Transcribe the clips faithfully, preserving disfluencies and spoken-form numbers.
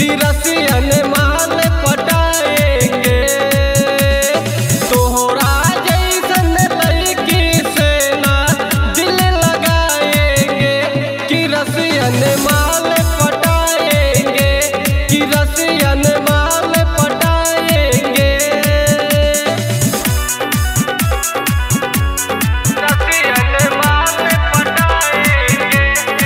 कि रसियन माल पटाएंगे। तोहरा जैसन लड़की से ना दिल लगाएंगे कि रसियन माल पटाएंगे, कि रसियन माल पटाएंगे। रसियन माल पटाएंगे।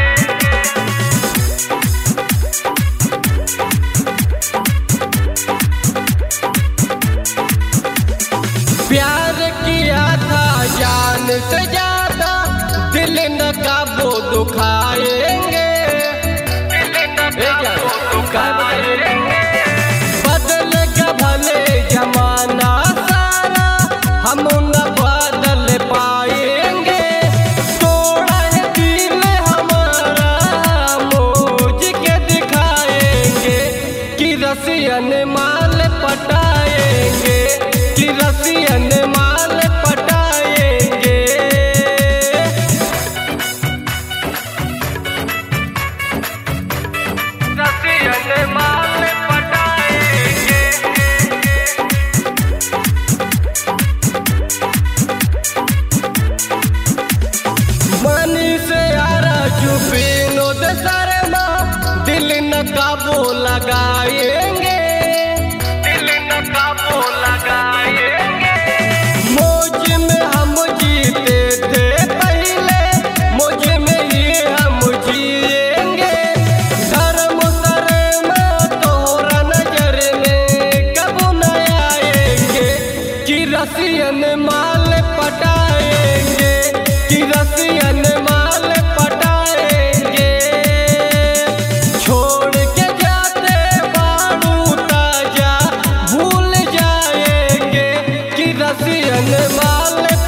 प्यार किया था जान से ज्यादा, दिल न काबू दुखाएंगे, दिल न काबू दुखाएंगे। बदलेगा भले जमाना सारा, हम न बदल पाएंगे। तोड़ा है दिल हमारा, मुझ के दिखाएंगे कि रसियन माल पटाएंगे, कि रसियन माल पटाएंगे। रसियन माल पटाएंगे। मनी से यारा चुपी नो दे शर्मा, दिल न काबू लगाएंगे, दिल न काबू लगाएंगे। मौज में हम जीते थे पहले, मौज में ही हम जिएंगे। धर्म शर्म तोहरा नजर में कब न आएंगे कि रसियन माल पटाएंगे, कि रसियन माल पटाएंगे। छोड़ के जाते बारू ताजा भूल जाएंगे कि रसियन माल